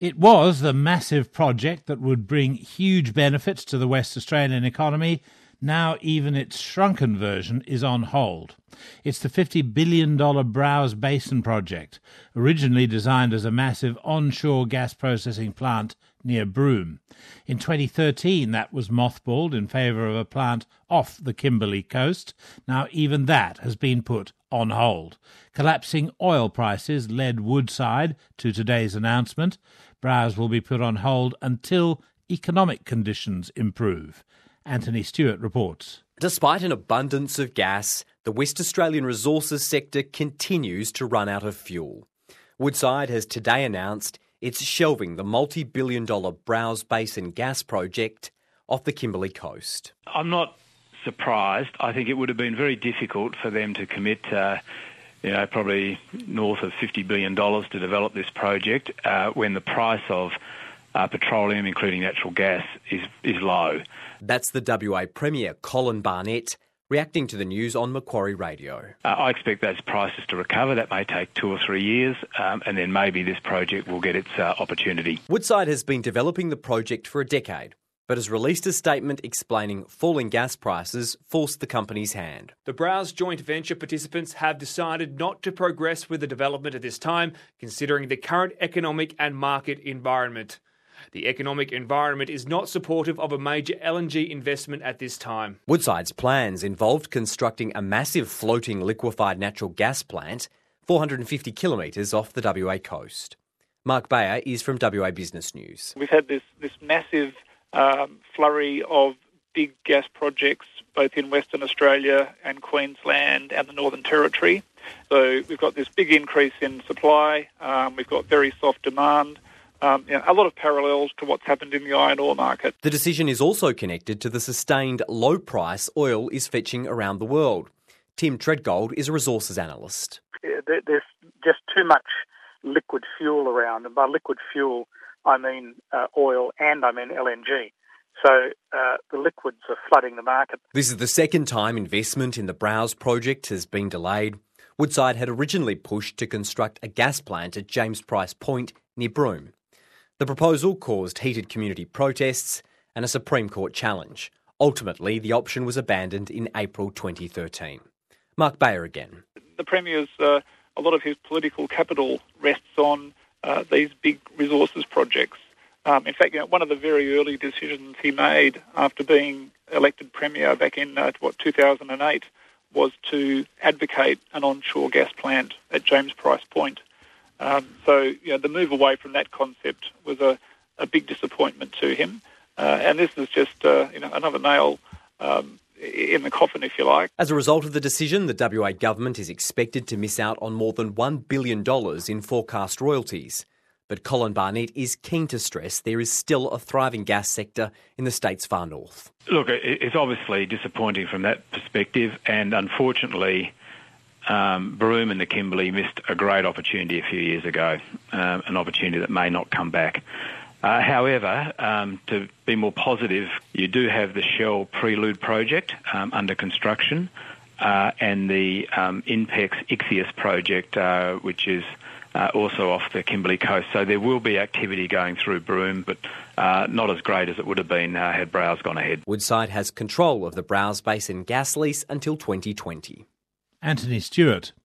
It was the massive project that would bring huge benefits to the West Australian economy. Now even its shrunken version is on hold. It's the $50 billion Browse Basin project, originally designed as a massive onshore gas processing plant near Broome. In 2013, that was mothballed in favour of a plant off the Kimberley coast. Now even that has been put on hold. Collapsing oil prices led Woodside to today's announcement. Browse will be put on hold until economic conditions improve. Anthony Stewart reports. Despite an abundance of gas, the West Australian resources sector continues to run out of fuel. Woodside has today announced it's shelving the multi-billion-dollar Browse Basin gas project off the Kimberley coast. I'm not surprised. I think it would have been very difficult for them to commit probably north of $50 billion to develop this project when the price of petroleum, including natural gas, is low. That's the WA Premier, Colin Barnett, reacting to the news on Macquarie Radio. I expect those prices to recover. That may take 2 or 3 years, and then maybe this project will get its opportunity. Woodside has been developing the project for a decade, but has released a statement explaining falling gas prices forced the company's hand. The Browse joint venture participants have decided not to progress with the development at this time, considering the current economic and market environment. The economic environment is not supportive of a major LNG investment at this time. Woodside's plans involved constructing a massive floating liquefied natural gas plant 450 kilometres off the WA coast. Mark Bayer is from WA Business News. We've had this massive flurry of big gas projects both in Western Australia and Queensland and the Northern Territory. So we've got this big increase in supply, we've got very soft demand. A lot of parallels to what's happened in the iron ore market. The decision is also connected to the sustained low price oil is fetching around the world. Tim Treadgold is a resources analyst. There's just too much liquid fuel around, and by liquid fuel I mean oil and I mean LNG. So the liquids are flooding the market. This is the second time investment in the Browse project has been delayed. Woodside had originally pushed to construct a gas plant at James Price Point near Broome. The proposal caused heated community protests and a Supreme Court challenge. Ultimately, the option was abandoned in April 2013. Mark Bayer again. The Premier's, a lot of his political capital rests on these big resources projects. In fact, one of the very early decisions he made after being elected Premier back in 2008 was to advocate an onshore gas plant at James Price Point. So the move away from that concept was a big disappointment to him. And this is just another nail in the coffin, if you like. As a result of the decision, the WA government is expected to miss out on more than $1 billion in forecast royalties. But Colin Barnett is keen to stress there is still a thriving gas sector in the state's far north. Look, it's obviously disappointing from that perspective, and unfortunately Broome and the Kimberley missed a great opportunity a few years ago, an opportunity that may not come back. However, to be more positive, you do have the Shell Prelude project under construction and the INPEX Ixius project, which is also off the Kimberley coast. So there will be activity going through Broome, but not as great as it would have been had Browse gone ahead. Woodside has control of the Browse Basin gas lease until 2020. Anthony Stewart.